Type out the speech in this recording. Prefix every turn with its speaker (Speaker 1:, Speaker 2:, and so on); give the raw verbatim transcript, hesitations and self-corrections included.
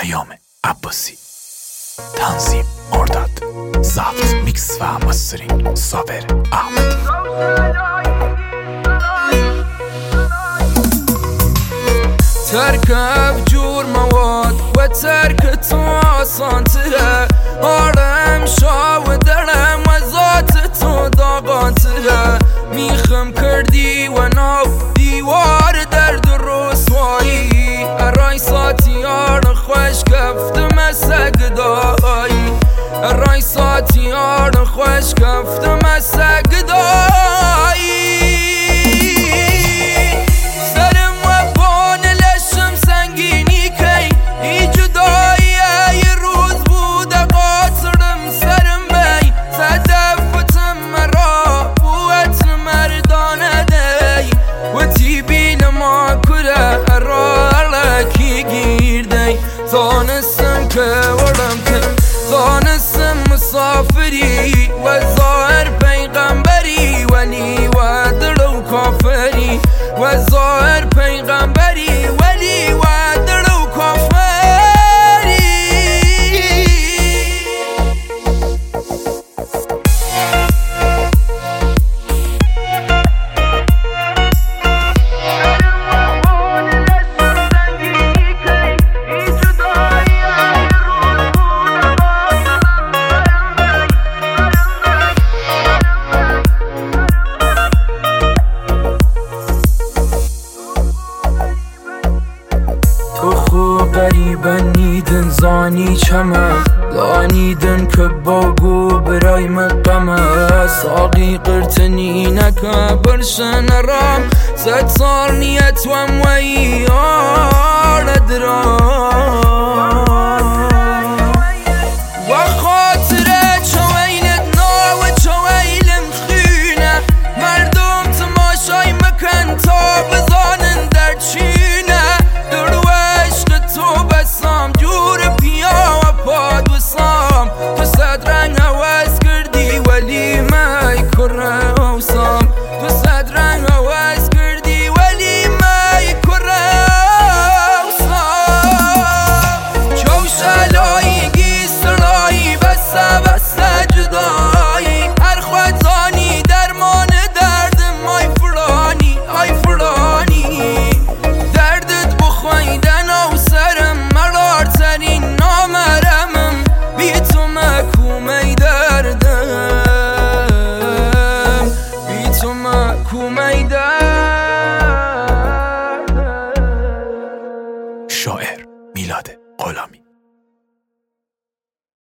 Speaker 1: پیام عباسی، تنظیم مرداد، ضبط میکس و مسترینگ صابر احمدی.
Speaker 2: تركب جور مواد و ترک تو آسان تره، آرم شاو درم و ذات تو داغان تره. میخم کردی و ناو دیوار درد و رسوایی، ارای ساتیار خوش کفتم سگدایی، ارای ساتیار خوش کفتم سگدایی. زانستم که ورم که زانستم مسافری و ظاهر پیغمبری، ولی و دلو کافری و ظاهر پیغمبری، ولی و دلو کافری. تو خو قریبا نیدن زانی چمه، دانیدن که باگو برای مقامه. ساقی قرتنی نکه برشن رام، ست سال نیت وم وی آرد رام و خاطره چویلت نا و چویلم خینه. مردم تماشای مکن تا بزانن در چینه.
Speaker 1: شاعر میلاد غلامی.